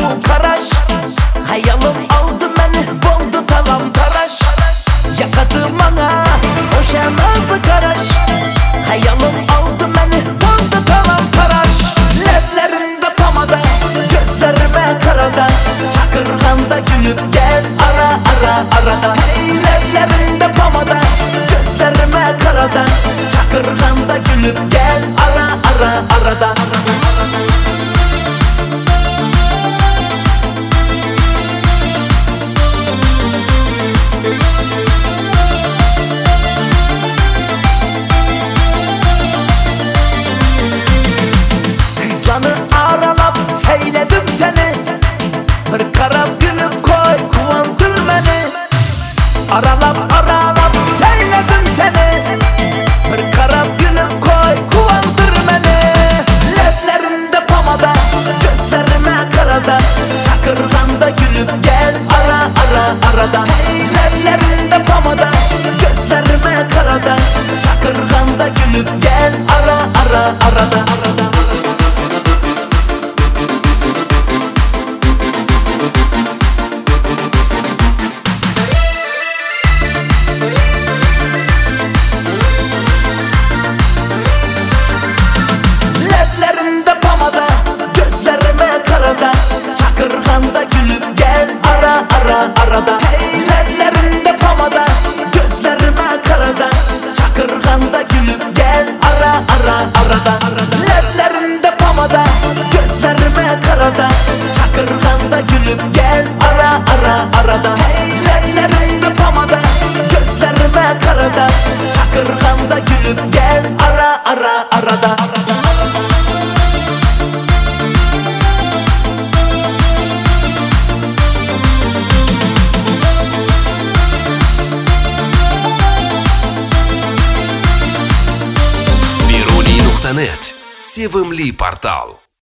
bu karaş. Hayalim aldı beni, buldu talam taraş. Yakadım ana o şemazlı karaş. Hayalim aldı beni, buldu talam taraş. Leplerimde pamada, gözlerime karada. Çakırganda gülüp gel ara ara arada. Leplerimde pamada, gözlerime karada. Çakırganda gülüp gel ara ara arada. Kızlanı aralap seyledim seni. Bir karab gülüp koy kuvandır beni. Aralap seyledim seni. Bir karab gülüp koy kuvandır beni. Leplerimde pamada, gözlerime karada. Çakırganda gülüp gel ara ara arada. Leplerimde pamada, gözlerime karada. Çakırganda gülüp gel ara ara arada. Leplerimde pamada, gözlerime karada. Çakırganda gülüp gel ara ara arada. Leplerimde pamada, gözlerime karada. Çakırganda gülüp gel ara ara arada. Leplerimde pamada, gözlerime karada. Çakırganda gülüp gel ara ara arada. Leplerimde pamada, gözlerime karada. Çakırganda gülüp gel ara ara arada. Biruni.net. Sevimli portal.